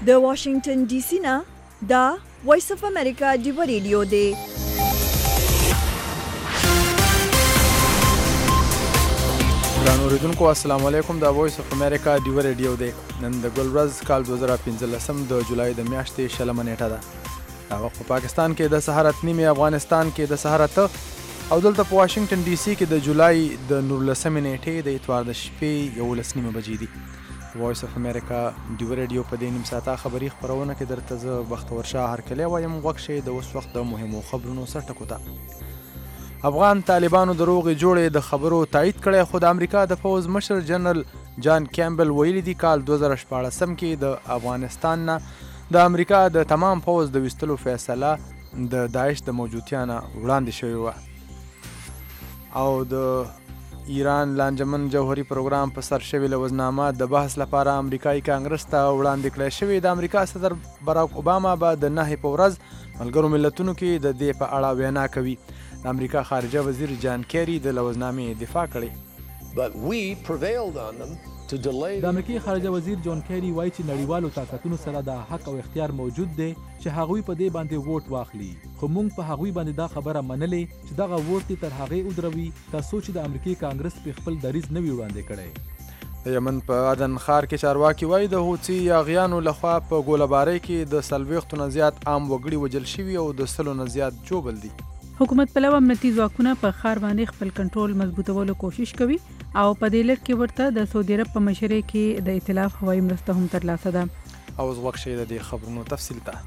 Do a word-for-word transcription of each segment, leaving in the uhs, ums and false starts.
د واشنگټن ډي سي نه دا وایس اف امریکا ډیو ریډیو دی. ګرانو اوریدونکو السلام علیکم. دا وایس اف امریکا ډیو ریډیو دی. نن د ګل ورځ کال دوه زره پنځلسم د جولای د میاشتې شلمه نیټه ده. دا وخت په پاکستان کې د سهار اته نیمې، افغانستان کې د سهار اته او دلته په واشنگټن ډي سي کې د جولای د نولسمې نیټې د اتوار د شپې یولس نیمه بجې دي. وایس اف امریکا ډیو ریډیو په دې نیم ساعته خبري خپرونه کې درته زه بختور شاه هرکلی وایم. غوږ شئ د اوس وخت د مهمو خبرونو سر ټکو ته. افغان طالبانو د روغې جوړې د خبرو تایید کړی، خو د امریکا د پوځ مشر جنرال جان کیمبل ویلي دي کال دوه زره شپاړسم کې د افغانستان نه د امریکا د تمام پوځ د ویستلو فیصله د داعش د موجودتیا نه وړاندې شوې وه او د ایران لانجمن جوهري پروګرام په سر شوې لوزنامه د بحث لپاره امریکایي کانګرس ته وړاندې کړی شوې. د امریکا صدر باراک اوباما به د نهې په ورځ ملګرو ملتونو کې د دې په اړه وینا کوي. د امریکا خارجه وزیر جان کیری د لوزنامې دفاع کړې. د امریکای خارجه وزیر جان کیری وایي چې نړیوالو طاقتونو سره د حق او اختیار موجود دی چې هغوی په دې باندې ووټ واخلي، خو موږ په هغوی باندې دا خبره منلې چې دغه ووټ یې تر هغې ودروي تر څو چې د امریکای کانګرس په خپل دریځ نه وي وړاندې کړی. د یمن په عدن ښار کې چارواکي وایي د هوتي یاغیانو لخوا په ګولهبارۍ کې د څلوېښتو نه زیات عام وګړي وژل شوي او د سلو نه زیات ژوبل دي. حکومت پلوه امنیتي ځواکونه په ښار باندې خپل کنټرول مضبوطولو کوشش کوي او په دې لړ کې ورته د سعودي عرب په مشرۍ کې د ائتلاف هوایي مرسته هم ترلاسه ده. اوس غوږ شئ د دې خبرونو تفصیل ته.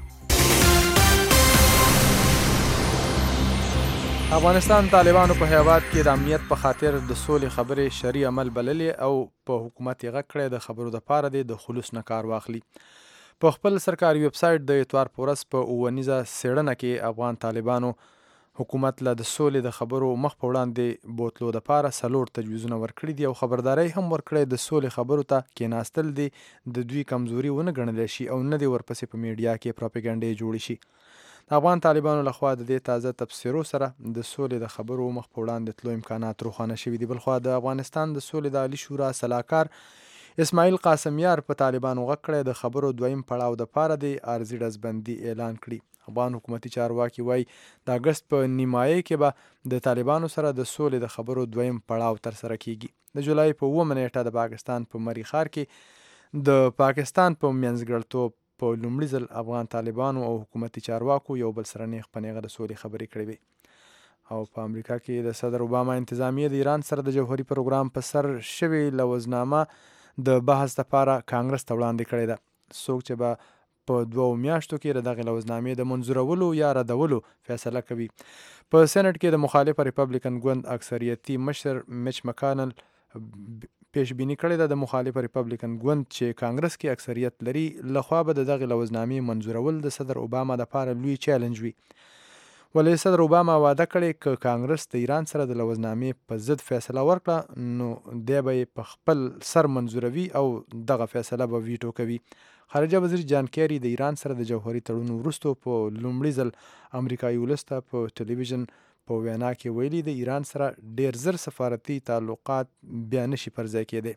افغانستان طالبانو په هیواد کې د امنیت په خاطر د سولې خبرې شرعي عمل بللې او په حکومت یې غږ کړی د خبرو دپاره دی د خلوص نه کار واخلي. په خپل سرکاري ویب سایټ د اتوار په ورځ په اوونیزه څېړنه کې افغان طالبانو حکومت له د سولې د خبرو مخ په وړاندې بوتلو دپاره څلور تجویزونه ورکړي دي او خبرداری هم ورکړی د سولې خبرو ته کېناستل دي د دوی کمزوري ونه ګڼلی شي او نه دې ورپسې په میډیا کې پروپاګنډې جوړې شي. د افغان طالبانو لخوا د دې تازه تبصرو سره د سولې د خبرو مخ په وړاندې تلو امکانات روښانه شوي دي. بلخوا د افغانستان د سولې د عالي شورا سلاکار اسماعیل قاسمیار په طالبانو غږ کړی د خبرو دویم پړاو دپاره د عارضي ډزبندي اعلان کړي. افغان حکومتي چارواکي وایي د اګست په نیمایي کې به د طالبانو سره د سولې د خبرو دویم پړاو ترسره کیږي. د جولای په اوومه نیټه د پاکستان په مري ښار کې د پاکستان په منځګړتوب په لومړي ځل افغان طالبانو او حکومتي چارواکو یو بل سره نیغ په نیغه د سولې خبرې کړې وې. او په امریکا کې د صدر اوباما انتظامیه د ایران سره د جوهري پروګرام په سر شوې لوزنامه د بحث لپاره کانګرس ته وړاندې کړې ده. څوک چې به په دوو میاشتو کې د دغې لوزنامې د منظورولو یا ردولو فیصله کوي. په سینټ کې د مخالفه ریپبلیکن ګوند اکثریتي مشر میچ مکانل پیشبیني کړې ده د مخالفه ریپبلیکن ګوند چې کانګرس کې اکثریت لري لخوا به د دغې لوزنامې منظورول د صدر اوباما دپاره لوی چیلنج وي. ولې صدر اوباما واده کړی که کانګرس د ایران سره د لوزنامې په ضد فیصله ورکړه نو دی به یې په خپل سر منظوروي او دغه فیصله به ویټو کوي. خارجه وزیر جان کیری د ایران سره د جوهري تړون وروسته په لومړي ځل امریکایي ولس ته په ټلویزیون په وینا کې ویلي د ایران سره ډیر زر سفارتي تعلقات بیا نشي پر ځای کېدی.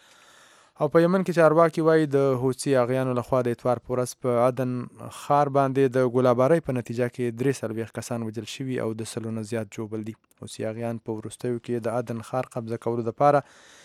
او په یمن کې چارواکي وایي د هوتي یاغیانو لخوا د اتوار په ورځ په عدن ښار باندې د ګولهبارۍ په نتیجه کې درې څلوېښت کسان وژل شوي او د سلو نه زیات ژوبل دي. هوتي یاغیان په وروستیو کې د عدن ښار قبضه کولو دپاره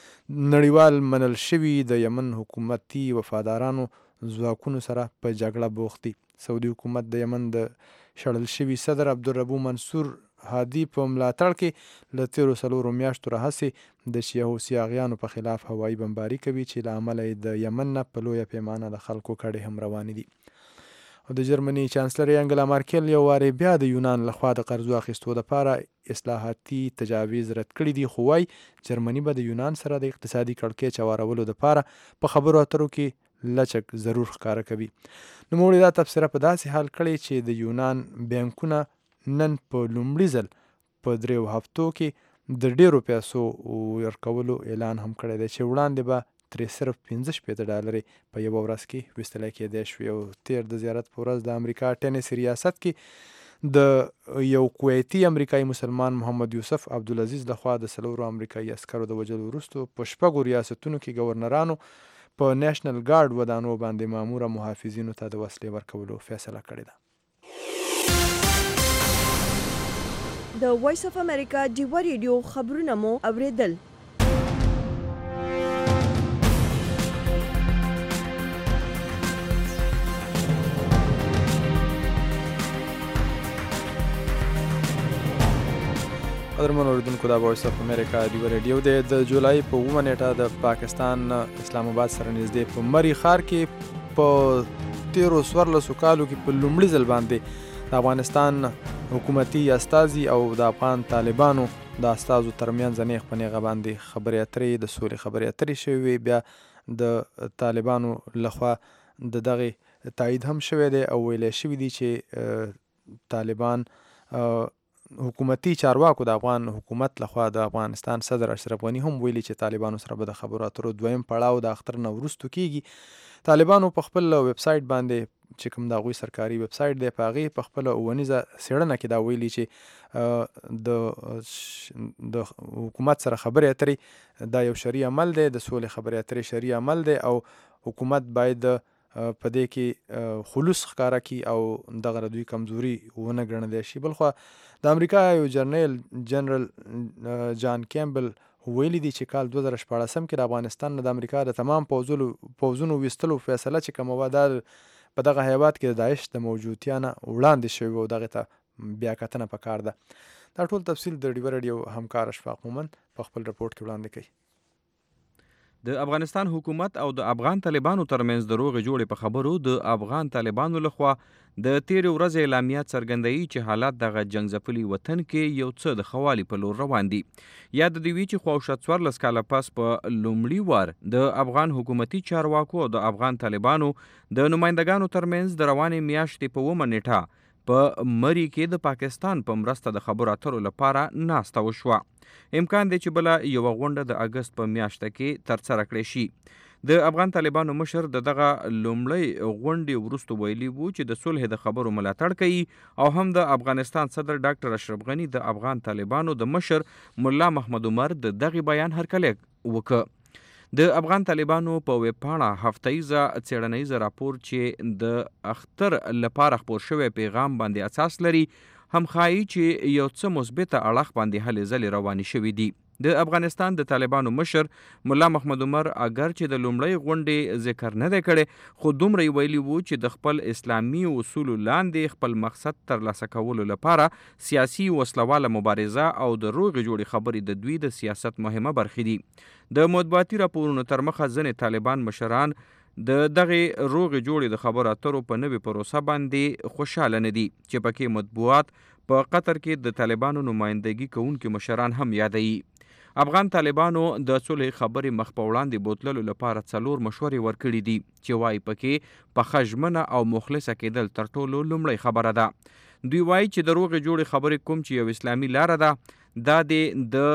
نړیوال منل شوي د یمن حکومتي وفادارانو ځواکونو سره په جګړه بوخت دي. سعودي حکومت د یمن د شړل شوي صدر عبدالربو منصور هادي په ملاتړ کې له تیرو څلورو میاشتو راهیسې د شیعه هوسیاغیانو په خلاف هوایي بمباري کوي چې له امله یې د یمن نه په لویه پیمانه د خلکو کډې هم روانې دي. او د جرمني چانسلر انګلا مارکل یو وارې بیا د یونان لخوا د قرضو اخیستو دپاره اصلاحاتي تجاویز رد کړي دي، خو وایي جرمني به د یونان سره د اقتصادي کړکېچ هوارولو دپاره په خبرو اترو کې لچک ضرور ښکاره کوي. نوموړي دا تبصره په داسې حال کړې چې د یونان بانکونه نن په لومړي ځل په دریو هفتو کې د ډیرو پیسو ورکولو اعلان هم کړی دی چې وړاندې به ترې صرف پنځه شپېته ډالرې په یوه ورځ کې ویستلی کېدی شوې. او تیر د زیارت په ورځ د امریکا ټینس ریاست کې د یو کویتي امریکایي مسلمان محمد یوسف عبدالعزیز لخوا د څلورو امریکایي عسکرو د وژلو وروسته په شپږو ریاستونو کې ګورنرانو په نیشنل ګارد ودانو باندې ماموره محافظینو ته د وسلې ورکولو فیصله کړې ده. د وایس اف امریکا ډیوه ریډیو خبرونه مو اوریدل. قدرمنو اوریدونکو دا وایس اف امریکا ډیوه ریډیو دی. د جولای په اوومه نیټه د پاکستان اسلام آباد سره نږدې په مری ښار کې په تیرو څوارلسو کالو کې په لومړي ځل باندې د افغانستان حکومتي استازي او د افغان طالبانو د استازو ترمنځ نیغ په نیغه باندې خبرې اترې د سولې خبرې اترې شوې وي. بیا د طالبانو لخوا د دغې تایید هم شوی دی او ویلی شوي دي چې طالبان حکومتي چارواکو د افغان حکومت لخوا د افغانستان صدر اشرف غني هم ویلي چې طالبانو سره به د خبرو اترو دویم پړاو د اختر نه وروستو کیږي. طالبانو په خپل ویب سایټ باندې چې کوم د هغوی سرکاري ویب سایټ دی په هغې په خپله اوونیزه څېړنه کې دا ویلي چې د د حکومت سره خبرې اترې دا یو شرعي عمل دی، د سولې خبرې اترې شرعي عمل دی او حکومت باید په دې کې خلوص ښکاره کړي او دغه د دوی کمزوري ونه ګڼلی شي. بلخوا د امریکا یو جرنیل جنرال جان کیمبل ویلي دي چې کال دوه زره شپاړسم کې د افغانستان نه د امریکا د تمام پوځونو ویستلو فیصله چې کومه وه دا په دغه هیواد کې د داعش د موجودتیا نه وړاندې شوې او دغې ته بیا کتنه پکار ده. دا ټول تفصیل د ډیوه ریډیو همکار اشفاق مومن په خپل رپورټ کې وړاندې کوي. د افغانستان حکومت او د افغان طالبانو ترمنځ د روغې جوړې په خبرو د افغان طالبانو لخوا د تیرې ورځې اعلامیات څرګندوي چې حالات دغه جنګ ځپلي وطن کې یو څه د خوالي په لور روان دي. یاد دې وي چې خواوشا څوارلس کاله پس په لومړي وار د افغان حکومتي چارواکو او د افغان طالبانو د نمایندګانو ترمنځ د روانې میاشتې په اوومه نیټه په مری کې د پاکستان په مرسته د خبرو اترو لپاره ناسته وشوه. امکان دی چې بله یوه غونډه د اګست په میاشته کې ترسره کړې شي. د افغان طالبانو مشر د دغه لومړۍ غونډې وروسته ویلي وو چې د صلح د خبرو ملاتړ کوي او هم د افغانستان صدر ډاکټر اشرف غني د افغان طالبانو د مشر ملا محمد عمر د دغه بیان هرکلی وکړ. د افغان طالبانو په ویب پاڼه هفتهیزه څېړنیزه راپور چې د اختر لپاره خپور شوی پیغام باندې اساس لري هم ښایي چې یو څه مثبته اړخ باندې هلې ځلې روانې شوي دي. د افغانستان د طالبانو مشر ملا محمد عمر اگر چې د لومړۍ غونډې ذکر نه دی کړی خو دومره یې ویلي وو چې د خپل اسلامي اصولو لاندې خپل مقصد ترلاسه کولو لپاره سیاسي وسلواله مبارزه او د روغې جوړې خبرې د دوی د سیاست مهمه برخې دي. د مطبوعاتي راپورونو تر مخه ځینې طالبان مشران د دغې روغې جوړې د خبرو اترو په نوې پروسه باندې خوشحاله نه دي چې پکې مطبوعات په قطر کې د طالبانو نمایندګي کوونکي مشران هم یادوي. افغان طالبانو د صلح خبرې مخ په وړاندې بوتللو لپاره څلور مشورې ورکړي دي چې وایي پکې پخه ژمنه او مخلصه کېدل تر ټولو لومړۍ خبره ده. دوی وایي چې د روغې جوړې خبرې کوم چې یو اسلامي لاره ده دا د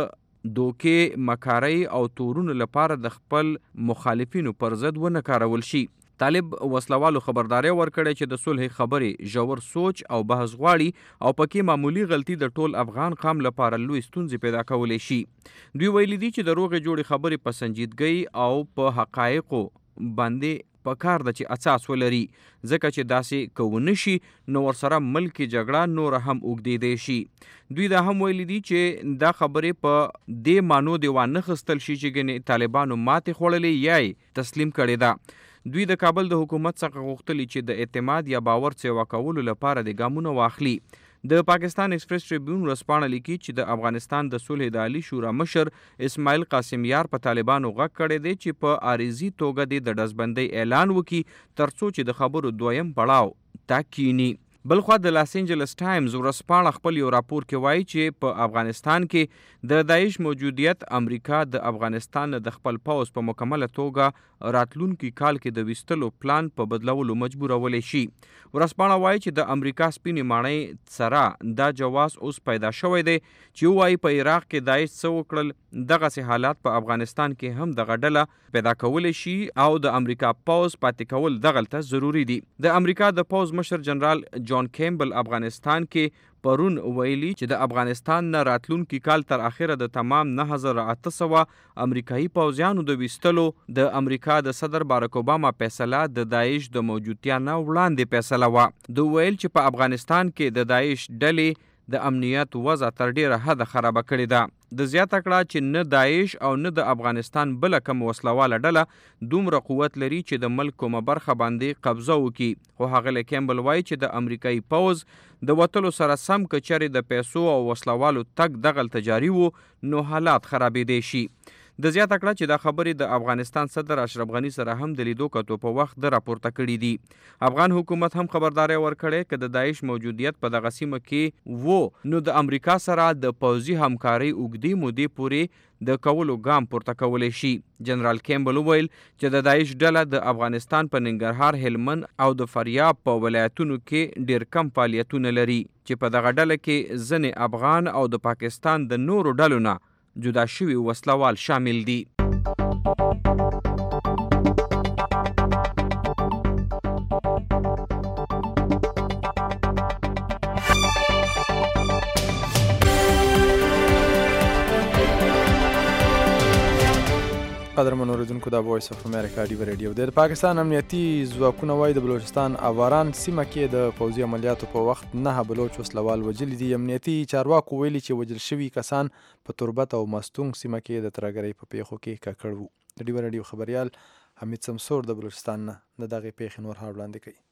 دوکې مکارۍ او تورونو لپاره د خپل مخالفینو پر ضد ونه کارول شي. طالب وسلوالو خبرداري ورکړې چې د صلح خبرې ژور سوچ او بحث غواړي او پکې معمولی غلطي د ټول افغان قوم لپاره لوی ستونزې پیدا کولی شي. دوی ویلي دي چې د روغې جوړې خبرې په سنجیدګۍ او په حقایقو باندې پکار ده چې اساس ولري ځکه چې داسې که ونه شي نو ورسره ملکي جګړه نوره هم اوږدېدی شي. دوی دا هم ویلي دي چې دا خبرې په دې مانو دې وانخیستل شي چې ګنې طالبانو ماتې خوړلې یا یې تسلیم کړې ده. دوی د کابل د حکومت څخه غوښتلي چې د اعتماد یا باور سیوا کولو لپاره د ګامونه واخلي. د پاکستان ایکسپریس ټریبیون ورځپاڼه لیکي چې د افغانستان د صلح د عالي شورا مشر اسماعیل قاسم یار په طالبانو غږ کړی دی چې په عارضي توګه د ډزبندۍ اعلان وکړي تر څو چې د خبرو دویم پړاو ته کینی. بلخوا د لاس انجلس ټایمز ورځپاڼه خپل یو راپور کې وایي چې په افغانستان کې د داعش موجودیت امریکا د افغانستان د خپل پوځ په مکمله توګه راتلونکي کال کې د ویستلو پلان په بدلولو مجبورولی شي. ورځپاڼه وایي چې د امریکا سپینې ماڼۍ سره دا جواز اوس پیدا شوی دی چې وایي په عراق کې داعش څه وکړل دغسې حالات په افغانستان کې هم دغه ډله پیدا کولی شي او د امریکا پوځ پاتې کول دغلته ضروري دي. د امریکا د پوځ مشر جنرال جان کیمبل افغانستان کې پرون ویلي چې د افغانستان نه راتلونکي کال تر اخره د تمام نه هزار اته سوه امریکایي پوځیانو د ویستلو د امریکا د صدر بارک اوباما فیصله د داعش د موجودتیا نه وړاندې فیصله وه. دوی ویل چې په افغانستان کې د داعش ډلې د امنیت وضع تر ډیره حده خرابه کړې ده. د زیاته کړه چې نه داعش او نه د افغانستان بله کوم وسلواله ډله دومره قوت لري چې د ملک کومه برخه باندې قبضه وکړي. خو هغه کیمبل وایي چې د امریکایي پوځ د وتلو سره سم که چېرې د پیسو او وسلوالو تګ دغلته جاري وو نو حالات خرابېدی شي. د زیاته کړه چې دا خبرې د افغانستان صدر اشرف غني سره هم د لیدو کتو په وخت د راپورته کړي دي. افغان حکومت هم خبرداری ورکړی که د داعش موجودیت په دغه سیمه کې وو نو د امریکا سره د پوځي همکارۍ اوږدې مودې پورې د کولو ګام پورته کولی شي. جنرال کیمبل وویل چې د داعش ډله د افغانستان په ننګرهار، هلمند او د فاریاب په ولایتونو کې ډیر کم فعالیتونه لري چې په دغه ډله کې ځینې افغان او د پاکستان د نورو ډلو نه جدا شوي وسلوال شامل دي. قدرمن اوریدونکو دا وایس اف امریکا ډیو ریډیو دی. د پاکستان امنیتي ځواکونه وایي د بلوچستان اواران سیمه کې د پوځي عملیاتو په وخت نه بلوچ وسلوال وژلي دي. امنیتي چارواکو ویلي چې وژل شوي کسان په تربت او مستونګ سیمه کې د ترهګرۍ په پیښو کې ککړ وو. د ډیو ریډیو خبریال حمید سمسور د بلوچستان نه د دغې پیښې نور حال وړاندې کوي.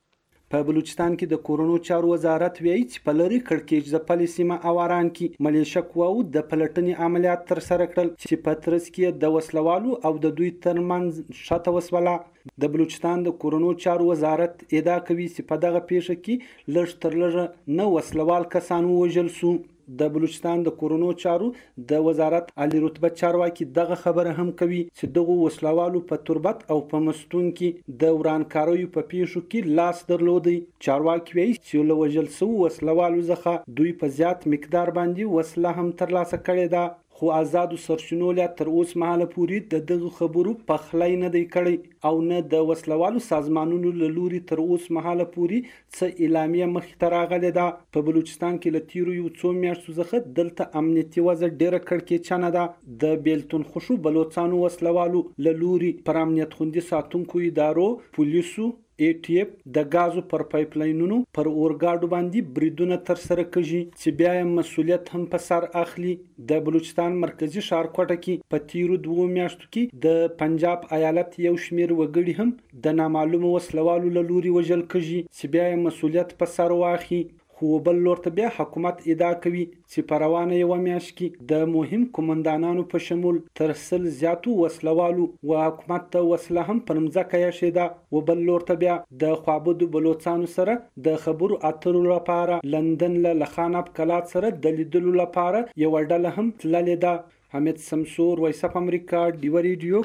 په بلوچستان کې د کورونو چارو وزارت وایي چې په لرې کړکېچ ځپلې سیمه اواران کې ملیشه قواو د پلټنې عملیات ترسره کړل چې په ترڅ کې د وسلوالو او د دوی ترمنځ شته وسوله. د بلوچستان د کورونو چارو وزارت ادعا کوي چې په دغه پیښه کې لږ تر لږه نه وسلوال کسان ووژل سو. د بلوچستان د کورونو چارو د وزارت عالی رتبه چارواکي دغه خبره هم کوي چې دغه وسلوالو په تربت او په مستون کې د ورانکاریو په پیښو کې لاس درلودي. چارواکي وایي چې له وژل شوو وسلوالو څخه دوی په زیات مقدار باندې وسله هم ترلاسه کړې ده. خو آزادو سرچینو لا تر اوس مهاله پورې د دغه خبرو پخلی نه دی کړی او نه د وسلوالو سازمانونو له لوري تر اوس مهاله پورې څه اعلامیه مخې ته راغلې ده. په بلوچستان کې له تیرو یو څو میاشتو څخه دلته امنیتي وضع ډېره کړکېچنه ده. د بیلتون خوشو بلوچستانو وسلوالو له لوري پر امنیت خوندي ساتونکو ادارو، پولیسو، ای ټی اف د غازو پر پایپ لاینونو پر اورګاډو باندې بریدونه تر سره کوي چې بیا یې مسولیت هم په سر اخلي. د بلوچستان مرکزی ښار کوټه کې په تیرو دوه میاشتو کې د پنجاب ایالت یو شمیر وګړي هم د نامعلومو وسلوالو له لوري وژل کیږي چې بیا یې مسولیت په سر واخلي. خو بل لور ته بیا حکومت ادعا کوي چې په روانه یوه میاشت کې د مهم قومندانانو په شمول تر سل زیاتو وسلوالو و حکومت ته وسله هم په مځکه ایښې ده. و بل لور ته بیا د خوابدو بلوچستانو سره د خبرو اترو لپاره لندن له لخاناب کلات سره د لیدلو لپاره یوه ډله هم تللې ده. حمید سمسور، وایس اف امریکا، ډیو ریډیو،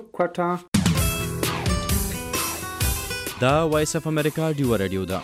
کوټه. دا وایس اف امریکا ډیو ریډیو ده.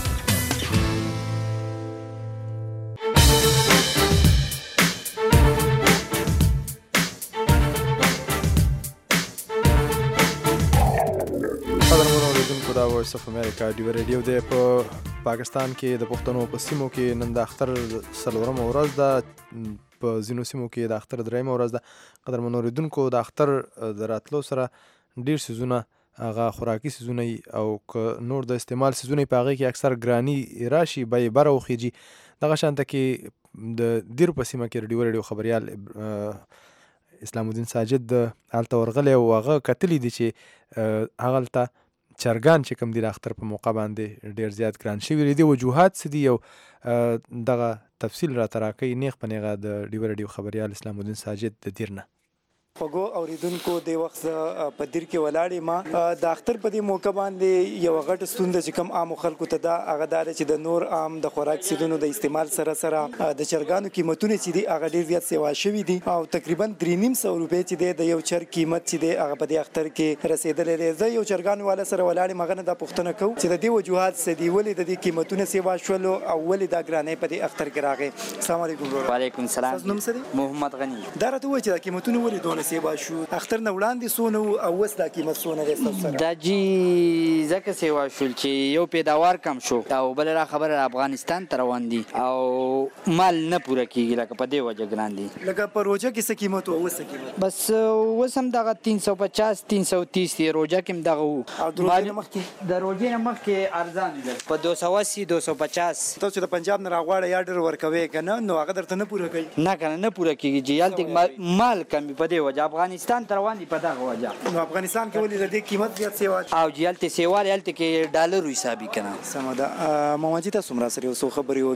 دا وایس اف امریکا ډیو ریډیو دی. په پاکستان کې د پښتنو په سیمو کې نن د اختر څلورمه ورځ ده، په ځینو سیمو کې د اختر درېیمه ورځ ده. قدرمنو اورېدونکو، د اختر د راتلو سره ډېر څیزونه هغه خوراکي څیزونه او که نور د استعمال څیزونه په هغې کې اکثر ګراني راشي، بیې بره وخیږي. دغه شانته کې د دیر په سیمه کې ډیو ریډیو خبریال اسلام الدین ساجد هلته ورغلی او هغه کتلی دي چې هغلته چرګان چې کوم دي د اختر په موقع باندې ډېر زیات ګران شوي دي. وجوهات څه دي او دغه تفصیل راته راکوي نیغ په نیغه د ډیو ریډیو خبریال اسلام الدین ساجد د دیر نه. خوږو اوریدونکو، د وخت په دیر کې ولاړې ما د اختر په دې موقع باندې یو غټ ستونزه چې کوم عام خلکو ته دا هغه دا چې د نور عام د خوراک سیدونو د استعمال سره سره د چرګانو قیمتونه چې دي هغه ډېر زیات سیوا شوي دي او تقریبا درې نیم سوه روپۍ چې دی د یو چرګ قیمت چې دی هغه په دې اختر کې رسېدلی دی. زه یو چرګانو والا سره ولاړې هغه نه دا پوښتنه کوم چې د دې وجوهات څه دي، ولې د دې قیمتونه سیوا شولو او ولې دا ګرانۍ په دې اختر کې راغی. السلام علیکم. وعلیکم السلام. ستاسو نوم څه دی؟ محمد غني. دا راته ووایه چې دا قیمتونه ولې دونه سیوا شو اختر نه وړاندې سونه او اوس دا قیمت سونه دی تاسو سره دا جی ځکه سیوا شول چې یو پیداوار کم شو او بل را خبره افغانستان ته روان دي او مال نه پوره کیږي لکه په دې وجه ګران دي لکه په روزه کې څه قیمت او اوس قیمت بس اوس هم دغه تین سو پچاس تین سو تیس دی روزه کې هم دغه او د روزې نه مخکې د روزې نه مخکې ارزان دي په دو سو اسی دو سو پچاس تاسو چې د پنجاب نه راغواړئ یا ډېر ورکوي کنه نو هغه درته نه پوره کوي نه کنه نه پوره کیږي چې یالته مال کمی په دې وجه افغانستان ته روان دي په دغه وجه نو افغانستان کې ولې د دې قیمت زیات سیوا او یالته سیوا یالته کې ډالر حسابي کنه سم ده ماماجي تاسو مرا سره اوسو خبرې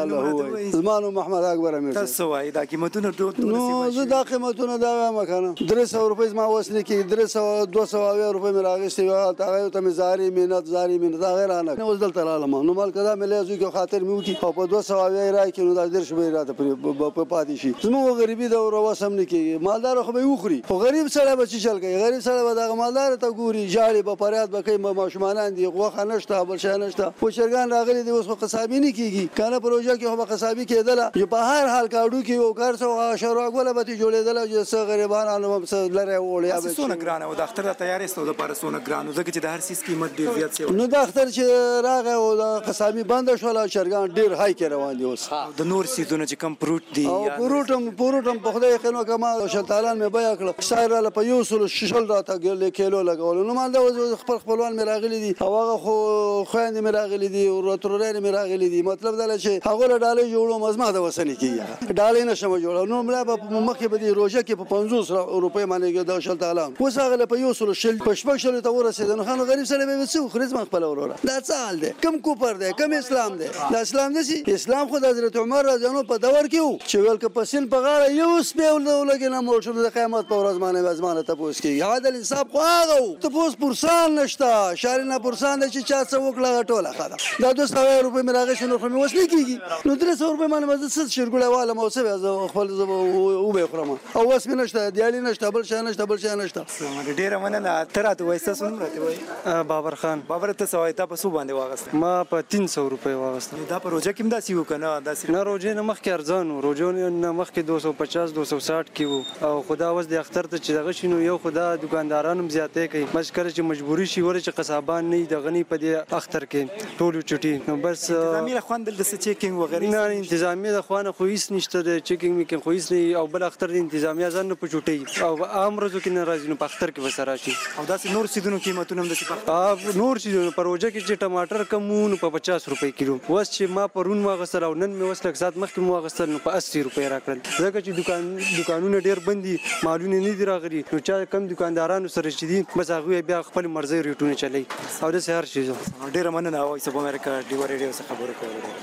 وکي زمانو محمد اکبر امیر تاسو وايي دا قیمتونه ټول نو زه دا قیمتونه دا مکنه درې سوه روپۍ ما وسنه کې درې سوه دوه سوه اویا روپۍ مې راغستې وه هغه ته مې زاري مینت زاري مینت هغه رانه اوس دلته رالم نو مال کدا مې له زوی کې خاطر مې وکړي او په دوه سوه اویا یې راکړي نو دا دېرش به یې راته په پاتې شي زموږ غریبي د روس هم نه کېږي مالدار خو به یې وخوري خو غریب سړی به څه چل کوي غریب سړی به دغه مالدار ته ګوري ژاړي به فریاد به کوي ماشومانان دي غوښه نشته بل شی نشته خو چرګان راغلي دي اوس خو قصابي نه کېږي کنه په روژه کې خو به قصابي کېدله په هر حال کاډو کې یو کار څه شروعګوله به ترې جوړېدله چې څه غریبانو هم څه لرې وړی څونه ګرانه و د اختر د تیارې ستو دپاره څونه ګران و ځکه چې د هر څیز قیمت ډېر زیات شوی نو د اختر چې راغی او د قصابي بنده شوله چرګان ډېر های کې روان دي اوس د نور څیزونه چې کم فروټ دي او فروټ هم فروټ هم په خدای یقین وکړه ما شلتالان مې بیه کړه سایر راله په یو سلو شل راته کیلو لګولو نو مال دا خپل خپلوان مې راغلي دي او هغه خو خویندې مې راغلي دي ورورانې مې راغلي دي مطلب دا چې هغوی له ډالۍ جوړوم از ما د وسنې کېږي ډالۍ نه شم جوړولی نو ملا به مخکې به دې روژه کې په پنځوس روپۍ باندې د شلتالان اوس هغه له په یو سلو شل په شپږ شلو ته ورسېده نو خانو غریب سړی به څه وخوري زما خپله وروره دا څه حال دی کوم کوپر دی کوم اسلام دی دا اسلام داسې اسلام خو د حضرت عمر رضی الله په دور کې و چې ویل که په سیند په غاړه یو سپی ولګي نه موړ شو د قیامت په ورځ باندې به زما نه تپوس کېږي عدل انصاف خو هغه و تپوس پرسان نشته شارینه پرسان دی چې چا څه وکړه هغه ټوله ښه ده دا دوه سوه روپۍ مې راغېستې نور خو مې وس نه کېږي نو درې سوه روپۍ باندې به زه څه شیرګوړی والم او څه بیا زه خپل زه به وبه یې خورم او وس مې نشته دیالي نشته بل شی نشته بل شی نشته ډېره مننه ته راته وایي ستاسو نوم راته وایي بابر خان بابر ته څه وایي تا په څو باندې واغسته ما په تین سوه روپۍ واغسته دا په روژه کې هم داسې و که نه داسې نه روژې نه مخکې ارزان و روژو نه مخکې دو سوه پچاس دو سوه ساټ کې و او خو دا اوس د اختر ته چې دغه شي نو یو خو دا دوکانداران هم زیاتی کوي بس کله چې مجبوري شي ولې چې قصابان نه وي دغه نه په دې اختر کې ټول چټي نو بس انتظامي له خوا دلته څه چیکینګ وغیرې نه انتظامي د خوا نه خو هېڅ نشته د چیکینګ میکینګ خو هېڅ نه او بل اختر د انتظامیه ځان نه په چوټۍ او عام ورځو کې نه راځي نو په اختر کې به سره راشي او داسې نور څیزونو قیمتونه هم داسې نور څیزونه په روژه کې چې ټماټر کم و نو په پچاس روپۍ کیلو اوس چې ما پرون واغستل او نن مې اوس لږ ساعت مخکې مې واغستل نو په اسی روپۍ راکړل ځکه چې دکان دکانونه ډېر بند دي مالونه نه دي راغلي نو چا کم دکاندارانو سره چې دي بس هغوی بیا خپل مرضۍ ریټونه چلوي او داسې هر شي ډېره مننه وایس اف امریکا ډیوا ریډیو څخه خبرې کولې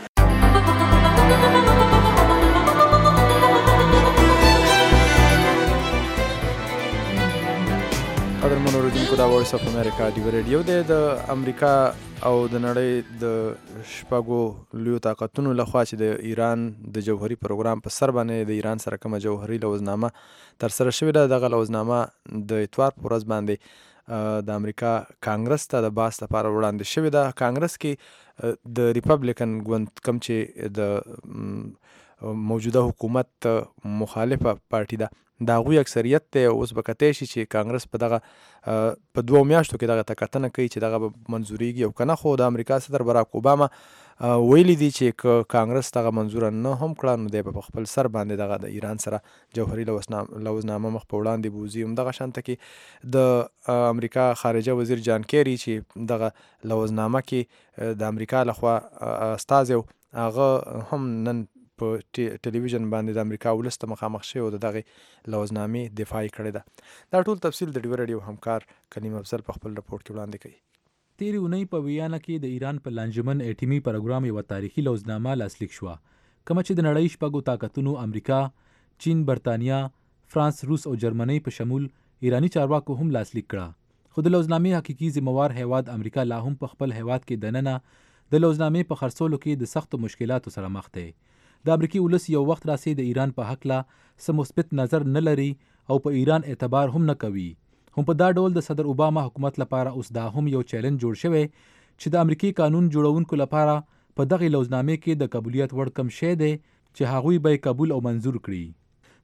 قدرمنو اوریدونکو دا وایس اف امریکا ډیوا ریډیو دی د امریکا او د نړۍ د شپږو لویو طاقتونو لخوا چې د ایران د جوهري پروګرام په سر باندې د ایران سره کومه جوهري لوزنامه ترسره شوې ده دغه لوزنامه د اتوار په ورځ باندې د امریکا کانګرس ته د بحث لپاره وړاندې شوې ده کانګرس کې د ریپبلیکن ګوند کوم چې د موجوده حکومت مخالفه پارټي ده د هغوی اکثریت دی اوس به کتی شي چې کانګرس په دغه په دوو میاشتو کې دغه ته کتنه کوي چې دغه به منظوریږي او که نه خو د امریکا صدر براک اوباما ویلي دي چې که کانګرس دغه منظوره نه هم کړه نو دی به په خپل سر باندې دغه د ایران سره جوهري لوزنامه مخ په وړاندې بوځي همدغه شانته کې د امریکا خارجه وزیر جان کیری چې دغه لوزنامه کې د امریکا لخوا استازی هغه هم نن په ټلویزیون باندې د امریکا ولس ته مخامخ شوی او د دغې لوزنامې دفاع یې کړې ده دا ټول تفصیل د ډیوا ریډیو همکار کلیم افضل په خپل رپورټ کې وړاندې کوي تیرې اونۍ په ویانا کې د ایران په لانجمن اټومي پروګرام یوه تاریخي لوزنامه لاسلیک شوه کومه چې د نړۍ شپږو طاقتونو امریکا چین برطانیا فرانس روس او جرمنۍ په شمول ایرانی چارواکو هم لاسلیک کړه خو د لوزنامې حقیقي ذمہوار هیواد امریکا لا هم په خپل هیواد کې دننه د لوزنامې په خرڅولو کې د سختو مشکلاتو سره مخ دی د امریکي ولس یو وخت راسي د ایران په حقله څه مثبت نظر نه لري او په ایران اعتبار هم نه کوي هم په دا ډول د صدر اوباما حکومت لپاره اوس دا هم یو چیلنج جوړ شوی چې د امریکي قانون جوړونکو لپاره په دغه لوزنامې کې د قبولیت وړ کم شی دی چې هغوی به قبول او منظور کړي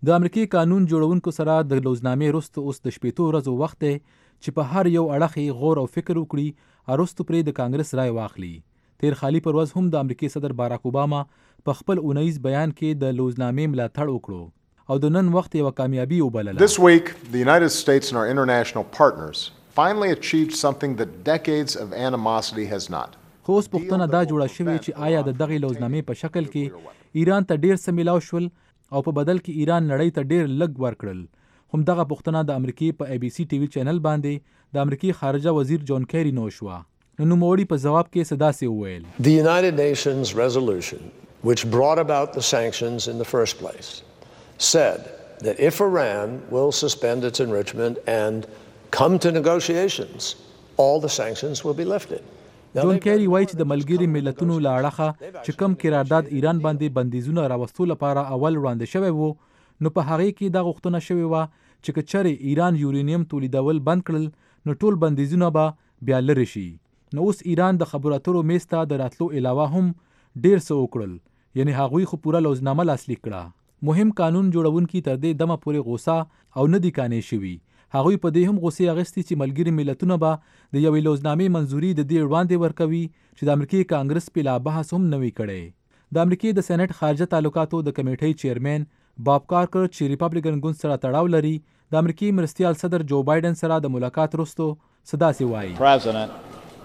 د امریکای قانون جوړونکو سره د لوزنامې وروسته اوس د شپېتو ورځو وخت دی چې په هر یو اړخ یې غور او فکر وکړي وروسته پرې د کانګرس رای واخلي. تیر خالی پر ورځ هم د امریکای صدر باراک اوباما په خپل اونیز بیان کې د لوزنامې ملاتړ وکړو او د نن وخت یو کامیابی وبلله. This week, the United States and our international partners finally achieved something that decades of animosity has not. خو اوس پوښتنه دا جوړه شوې چې آیا د دغې لوزنامې په شکل کې ایران ته ډیر څه میلاو شول او په بدل کې ایران نړۍ ته ډیر لږ ورکړل. همدغه پوښتنه د امریکای په ای بي سی ټي وي چینل باندې د امریکای خارجه وزیر جون کیری نو شوه. نو نوموړي په جواب کې څه داسې وویل: The United Nations resolution which brought about the sanctions in the first place said that if Iran will suspend its enrichment and come to negotiations, all the sanctions will be lifted. جون کیری وایي چې د ملګري ملتونو له اړخه چې کوم قرارداد ایران باندې بندیزونه راوستو لپاره اول وړاندې شوی وو، نو په هغې کې دا غوښتنه شوې وه چې که چېرې ایران یورینیم تولیدول بند کړل نو ټول بندیزونه به بیا لرې شي. نو اوس ایران د خبرو اترو میز ته د راتلو علاوه هم ډیر څه وکړل، یعنی هغوی خو پوره لوزنامه لاسلیک کړه. مهم قانون جوړونکي تر دې دمه پورې غوسه او نه دي قانع شوي. هغوی په دې هم غوسې اخیستي چې ملګري ملتونه به د یوې لوزنامې منظوري د دې وړاندې ورکوي چې د امریکای کانګرس پې لا بحث هم نه وي کړی. د امریکای د سینټ خارجه تعلقاتو د کمیټۍ چیرمن باب کارکر چې ریپبلیکن ګوند سره تړاو لري، د امریکای مرستیال صدر جو بایدن سره د ملاقات وروسته څه داسې وایي.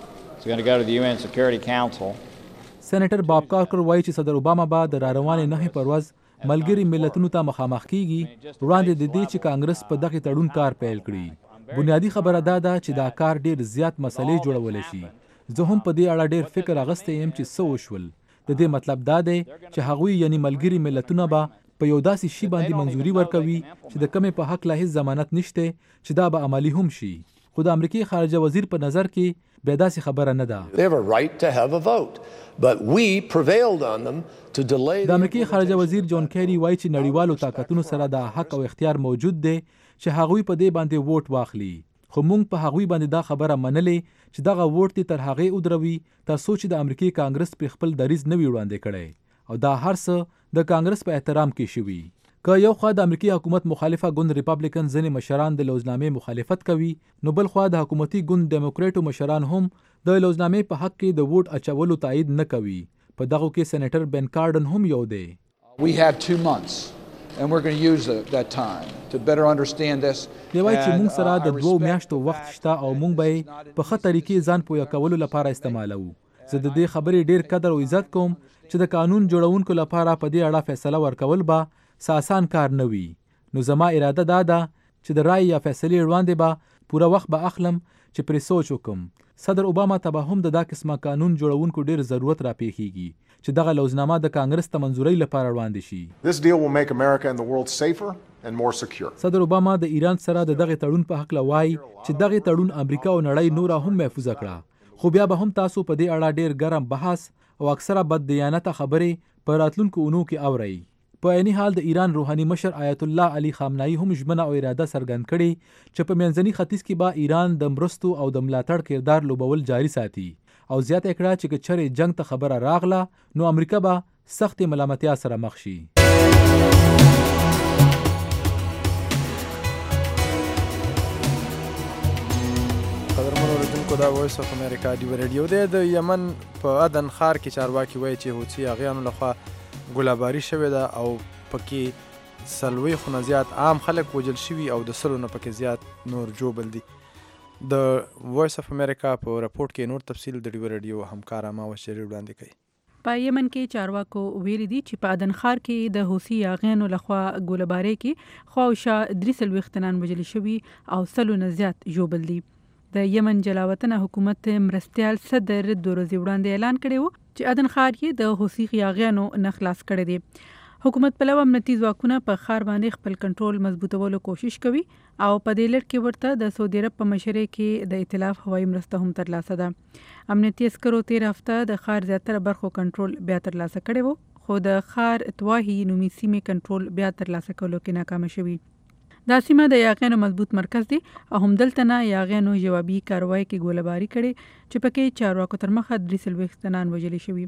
سینیټر باب کارکر وایي چې صدر اوباما به د راروانې نهې پر ورځ ملګري ملتونو ته مخامخ کیږي وړاندې د دې چې کانګرس په دغه تړون کار پیل کړي. بنیادی خبره دا ده چې دا کار ډیر زیات مسلې جوړولی شي. زه هم په دې اړه ډیر فکر اغستی یم چې څه وشول. د دې مطلب دا دی چې هغوی یعنی ملګري ملتونه به په یو داسې شي باندې منظوري ورکوي چې د کمې په حق لا هیڅ ضمانت نشته چې دا به عملی هم شي. خو د امریکای خارجه وزیر په نظر کې بیا داسې خبره نه ده. د امریکای خارجه وزیر جون کیری وایي چې نړیوالو طاقتونو سره دا حق او اختیار موجود دی چې هغوی په دې باندې ووټ واخلي. خو موږ په هغوی باندې دا خبره منلې چې دغه ووټ دې تر هغې ودروي تر څو چې د امریکای کانګرس پرې خپل دریځ نه وي وړاندې کړی او دا هر څه د کانګرس په احترام کې شوي. که یو خوا د امریکای حکومت مخالفه ګوند ریپبلیکن ځینې مشران د لوزنامې مخالفت کوي، نو بل خوا د حکومتي ګوند ډیموکریټو مشران هم د لوزنامې په حق کې د ووټ اچولو تایید نه کوي. په دغو کې سینیټر بن کارډن هم یو دی. We had two months and we're going to use that time to better understand this. دی وایي چې موږ سره د دوو میاشتو وخت شته او موږ به یې په ښه طریقې ځان پویه کولو لپاره استعمالوو. زه د دې خبرې ډیر قدر او عزت کوم چې د قانون جوړونکو لپاره په دې اړه فیصله ورکول به څه آسان کار نه وي. نو زما اراده دا ده چې د رای یا فیصلې وړاندې به پوره وخت به اخلم چې پرې سوچ وکم. صدر اوباما ته به هم د دا قسمه قانون جوړونکو ډیر ضرورت راپېښیږي چې دغه لوزنامه د کانګرس ته منظورۍ لپاره وړاندې شي. This deal will make America and the world safer and more secure. صدر اوباما د ایران سره د دغه تړون په حق لوي چې دغه تړون امریکا او نړۍ نور هم محفوظ کړه. خو بیا به هم تاسو په دې اړه ډیر ګرم بحث او اکثره بد دیانته خبرې په راتلونکو اونو کې اورئ. په عیني حال د ایران روحاني مشر آیت الله علي خامنه‌ای هم ژمنه او اراده څرګند کړې چې په منځني ختیځ کې به ایران د مرستو او د ملاتړ کردار لوبول جاري ساتي او زیاته کړه چې که چېرې جنگ ته خبره راغله نو امریکا به سختې ملامتیا سره مخ شي. قدرمنو اوریدونکو دا وایس اف امریکا ډیو ریډیو دی. د یمن په عدن ښار کې چارواکي وایي چې حوثي هغیانو لخوا ګلاباري شوې ده او پکې څلوېښتو نه زیات عام خلک وژل شوي او د سلو نه پکې زیات نور جوبل دي. د وایس اف امریکا په رپورټ کې نور تفصیل د ډیو ریډیو همکار ماوه شری وړاندې کوي. په یمن کې چارواکو ویلي دي چې په عدن ښار کې د حوثي یاغیانو لخوا ګلاباري کې خواوشا درې څلوېښت تنان وژل شوي او سلو نه زیات ژوبل دي. د یمن جلاوطنه حکومت مرستیال صدر دوه ورځې وړاندې اعلان کړی و چې عدن ښار یې د حوثي یاغیانو نه خلاص کړی دی. حکومت پلوه امنیتي ځواکونه په ښار باندې خپل کنټرول مضبوطولو کوشش کوي او په دې لړ کې ورته د سعودي عرب په مشرۍ کې د ائتلاف هوایي مرسته هم ترلاسه ده. امنیتي عسکرو تیر هفته د ښار زیاتره برخو کنټرول بیا ترلاسه کړی و، خو د ښار تواهي نومي سیمې کنټرول بیا ترلاسه کولو کې ناکامه شوي. دا سیمه د یاغیانو مضبوط مرکز دی او همدلته نه یاغیانو جوابي کاروای کې ګولهباري کړې چې پکې چارواکو تر مخه درې څلوېښت تنان وژلي شوي.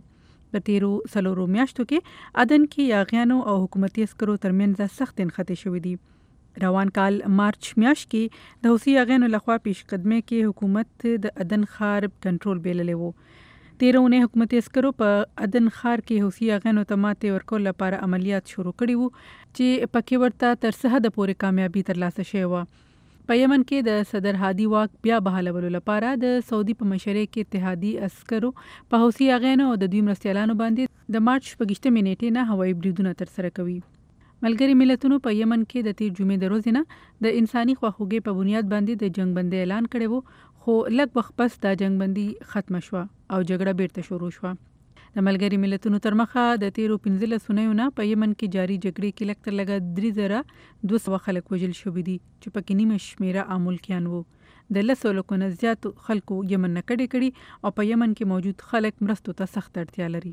په تیرو څلورو میاشتو کې عدن کې یاغیانو او حکومتي عسکرو ترمنځ سخت انخته شوې دي. روان کال مارچ میاشت کې د حوثي یاغیانو لخوا پیشقدمۍ کې حکومت د عدن ښار کنټرول بیللی و. تیرونه حکومتي عسکرو په عدن ښار کې حوثي یاغیانو ته ماتې ورکول لپاره عملیات شروع کړي وو چې پکې ورته تر څه حده پورې کامیابي ترلاسه شوې وه. په یمن کې د صدر هادي واک بیا بحالولو لپاره د سعودي په مشرۍ کې اتحادي عسکرو په حوثي یاغیانو او د دوی مرستیالانو باندې د مارچ په شپږمې نیټې نه هوایي بریدونه ترسره کوي. ملګري ملتونو په یمن کې د تیر جمعې د ورځې نه د انساني خواخوږۍ په بنیاد باندې د جنګ بندي اعلان کړی وو، خو لږ وخت پس دا جنګ بندي ختمه شوه او جګړه بیرته شروع شوه. د ملګري ملتونو تر مخه د تیرو پنځلس اونیو نه په یمن کې جاري جګړې کې لږ تر لږه درې زره دوه سوه خلک وژل شوي دي چې پکې نیمه شمېره عام ملکیان وو. د لسو لکو نه زیاتو خلکو یمن نه کډې کړي او په یمن کې موجود خلک مرستو ته سخت اړتیا لري.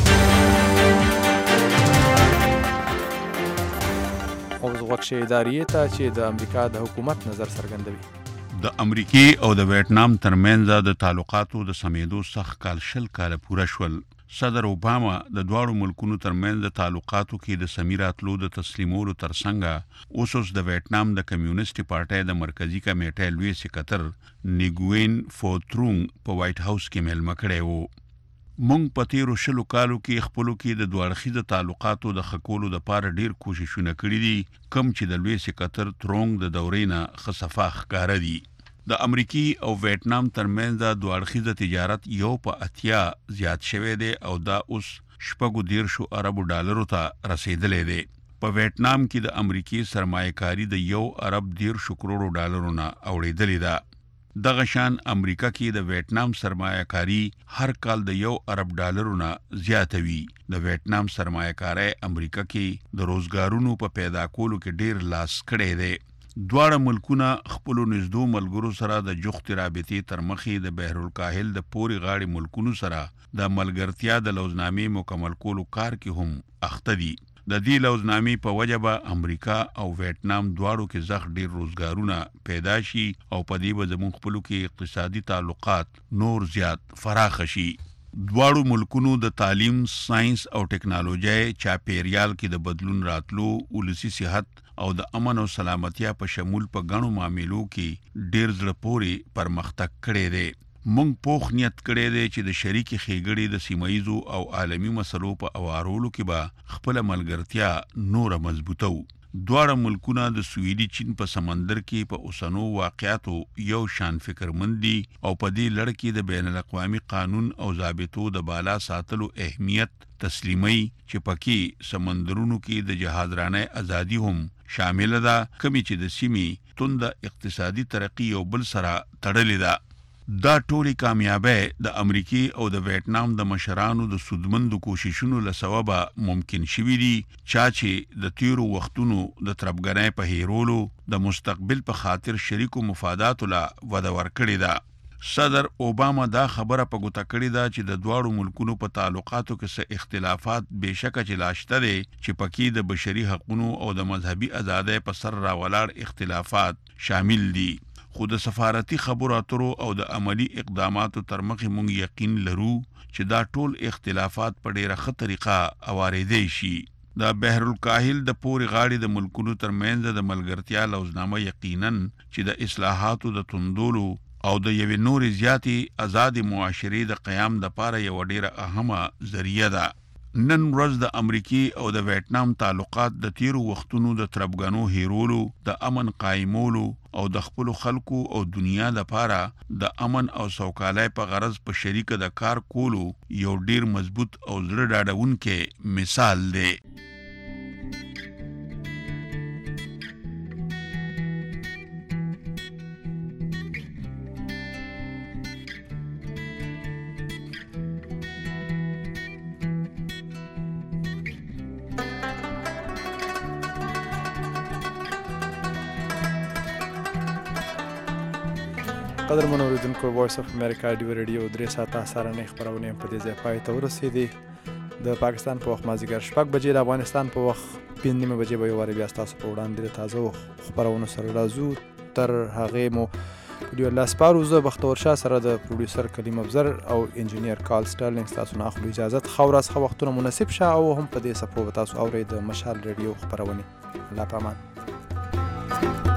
اوس غوږ شئ ادارې ته چې د امریکا د حکومت نظر څرګندوي. د امریکې او د ویتنام ترمنځ د تعلقاتو د سمیدو سخت کال شل کاله پوره شول. صدر اوباما د دواړو ملکونو ترمنځ د تعلقاتو کې د سمې راتلو د تسلیمولو ترڅنګ اوس اوس د ویتنام د کمیونیسټي پارټۍ د مرکزي کمیټې لوی سکرټر نیګوین فوترونګ په وایټ هاوس کې میلمه کړی و. مونږ په تیرو شلو کالو کې خپلو کې د دوه اړخیزو تعلقاتو د ښه کولو دپاره ډېر کوششونه کړي دي، کوم چې د لوی سکرټر ترونګ د دورې نه ښه صفا ښکاره دي. د امریکې او ویتنام ترمنځ د دوه اړخیزه تجارت یو په اتیا زیات شوی دی او دا اوس شپږو دیرشو اربو ډالرو ته رسیدلی دی. په ویتنام کې د امریکې سرمایه‌کاري د یو ارب دیرشو کروړو ډالرو نه اوړېدلې ده. دغه شان امریکا کې د ویتنام سرمایه‌کاري هر کال د یو ارب ډالرو نه زیاته وي. د ویتنام سرمایه‌کاري امریکا کې د روزګارونو په پیدا کولو کې ډېر لاس کړی دی. دواړه ملکونه خپلو نږدو ملګرو سره د جوختې رابطې تر مخې د بحرالکاهل د پورې غاړې ملکونو سره د ملګرتیا د لوزنامې مکمل کولو کار کې هم اخته دي. د دې لوزنامې په وجه به امریکا او ویتنام دواړو کې زخ ډیر روزګارونه پیدا شي او په دې به زموږ خپلو کې اقتصادي تعلقات نور زیات فراخ شي. دواړو ملکونو د تعلیم، ساينس او ټکنالوژي، چاپیریال کې د بدلون راتلو، ولسی صحت او د امن او سلامتیا په شمول په غنو معاملو کې ډیر زړه پورې پرمختګ کړی دی. مونږ پوخ نیت کړی دی چې د شریکي ښېګړې د سیمایزو او عالمي مسلو په اوارولو کې به خپله ملګرتیا نوره مضبوطو. دواړه ملکونه د سویلي چین په سمندر کې په اوسنو واقعاتو یو شان فکرمند دي او په دې لړ کې د بین الاقوامي قانون او ضابطو د بالا ساتلو اهمیت تسلیمي چې پکې سمندرونو کې د جهازرانه ازادي هم شامل ده، کمی چې د سیمې توند اقتصادي ترقی او بل سره تړلې ده. دا ټولې کامیابۍ د امریکې او د ویتنام د مشرانو د سودمندو کوششونو له سببه ممکن شوي دي، چا چې د تیرو وختونو د تربګنۍ په هیرولو د مستقبل په خاطر شریکو مفاداتو له وده ورکړې ده. صدر اوباما دا خبره په ګوته کړې ده چې د دواړو ملکونو په تعلقاتو کې څه اختلافات بېشکه چې لا شته دی، چې پکې د بشري حقونو او د مذهبي ازادۍ په سر راولاړ اختلافات شامل دي. خو د سفارتي خبرو اترو او د عملی اقداماتو تر مخې مونږ یقین لرو چې دا ټول اختلافات په ډیره ښه طریقه اوارېدی شي. د بحرالکاهل د پورې غاړې د ملکونو ترمنځ د ملګرتیا لوزنامه یقینا چې د اصلاحاتو د توندولو او د یوې نورې زیاتې ازادې معاشرې د قیام دپاره یوه ډیره اهمه ذریعه ده. نن ورځ د امریکې او د ویتنام تعلقات د تیرو وختونو د تربګنو هیرولو، د امن قایمولو او د خپلو خلکو او دنیا لپاره د امن او سوکالۍ په غرض په شریکه د کار کولو یو ډیر مضبوط او زړه ډاډونکی مثال دی. قدرمن اوریدونکو، وایس اف امریکا ډیو ریډیو درې ساعته سهارنۍ خپرونې په دې ځای پای ته ورسېدې. د پاکستان په وخت مازدیګر شپږ بجې، د افغانستان په وخت پنځه نیمې بجې به یو وارې بیا ستاسو په وړاندې د تازه خپرونو سره راځو. تر هغې مو ویډیو الله سپارو زه بختور شاه سره د پروډوسر کلیم افزر او انجینیر کال سټرلینګ تاسو نه اخلو اجازه خو ورځ خو وختونه مناسب شه او هم په دې سپو تاسو اورئ د مشال ریډیو خبرونه الله پامان